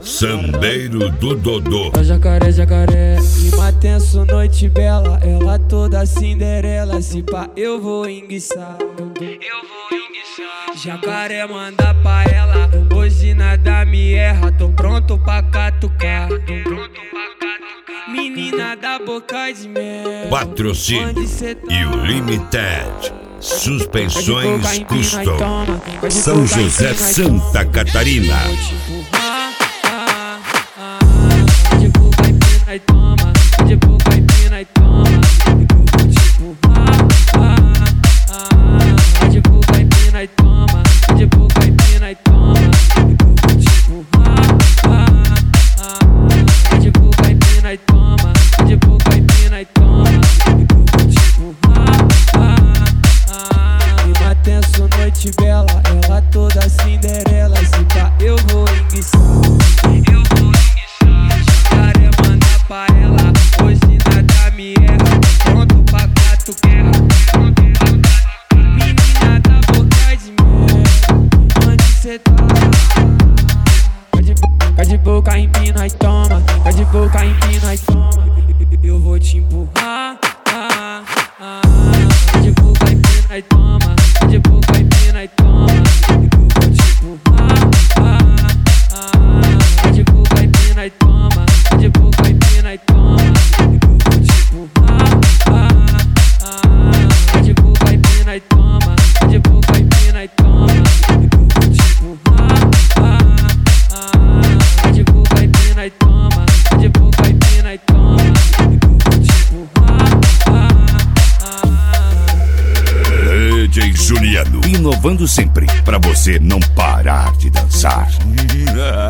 Sambeiro do Dodô. Jacaré, jacaré, clima tenso, noite bela. Ela toda Cinderela, se pá eu vou enguiçar. Jacaré manda pra ela, hoje nada me erra. Tô pronto pra catucar. Menina da boca de mel. Patrocínio e o Limited. Suspensões Custom. São José, Santa Catarina. De boca empina e toma, de boca empina e toma. De boca empina e toma, de boca empina e toma. De boca empina e toma, de boca empina e toma. Clima tenso, noite bela, ela toda Cinderela, se pá eu vou enguiçar. Jacaré manda pra ela, hoje nada me erra. Pronto pra catucar. Menina da boca de mel, onde cê tá? Fica de boca empina e toma, fica de boca empina e toma. Eu vou te empurrar. De boca empina e toma, de boca empina e toma. Eu vou te empurrar. De boca empina e toma, de boca empina e toma. Eu vou te empurrar. De boca empina e toma, de boca empina e toma. Eu vou te empurrar. De boca empina e toma, de boca empina e toma. Eu vou te empurrar. DJ Juliano, inovando sempre pra você não parar de dançar.